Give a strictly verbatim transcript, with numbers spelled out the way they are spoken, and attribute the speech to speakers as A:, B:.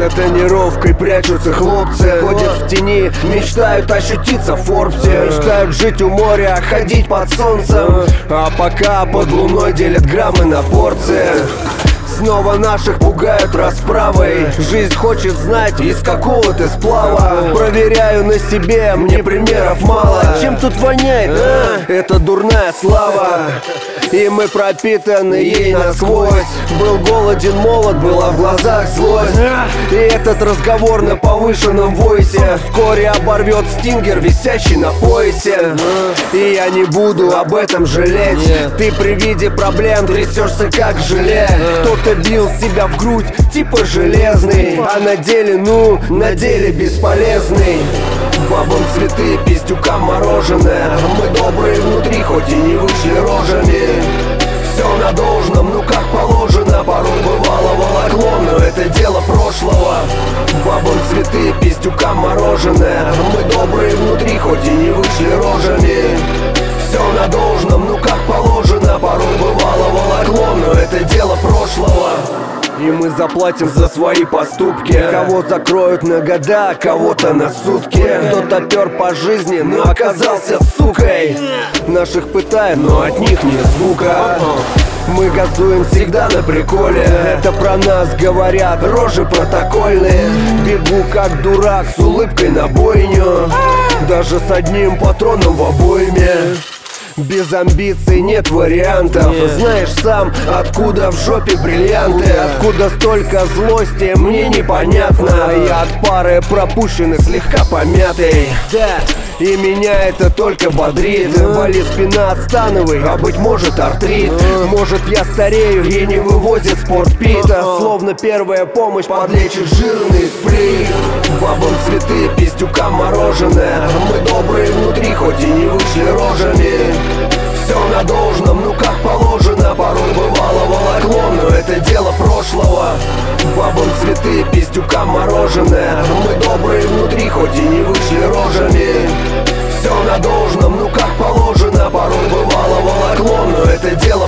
A: За тонировкой прячутся хлопцы, ходят в тени, мечтают ощутиться в Форбсе. Мечтают жить у моря, ходить под солнцем, а пока под луной делят граммы на порции. Снова наших пугают расправой. Жизнь хочет знать, из какого ты сплава. Проверяю на себе, мне примеров мало. Чем тут воняет? А? Это дурная слава. И мы пропитаны ей насквозь. Был голоден, молод, была в глазах злость. И этот разговор на повышенном войсе вскоре оборвет стингер, висящий на поясе. И я не буду об этом жалеть. Ты при виде проблем трясешься как желе. Кто-то бил себя в грудь, типа железный, а на деле, ну, на деле бесполезный. Бабам цветы, пиздюкам мороженое. Мы добрые внутри, хоть и не вышли рожами. Все на должном, ну как положено. Порой бывало волокло, но это дело прошлого. Бабам цветы, пиздюкам мороженое. Мы добрые внутри, хоть и не вышли рожами. Все на должном, ну как положено. Порой бывало волокло, но это дело прошлого. И мы заплатим за свои поступки. Кого закроют на года, а кого-то на сутки. Кто-то пер по жизни, но оказался сукой. Наших пытают, но от них ни звука. Мы газуем всегда на приколе. Это про нас говорят, рожи протокольные. Бегу как дурак с улыбкой на бойню, даже с одним патроном в обойме. Без амбиций нет вариантов. yeah. Знаешь сам, откуда в жопе бриллианты. yeah. Откуда столько злости, мне непонятно. Я от пары пропущенных слегка помятый. yeah. И меня это только бодрит. yeah. Болит спина от становой, а быть может артрит. yeah. Может я старею и не вывозит спортпита. uh-huh. Словно первая помощь подлечит жирный сплит. Бабам цветы, пиздюкам мороженое. Мы добрые внутри, хоть и не вышли рожами. Все на должном, ну как положено. Порой бывало волокло, но это дело прошлого. Бабам цветы, пиздюкам мороженое. Мы добрые внутри, хоть и не вышли рожами. Все на должном, ну как положено. Порой бывало волокло, но это дело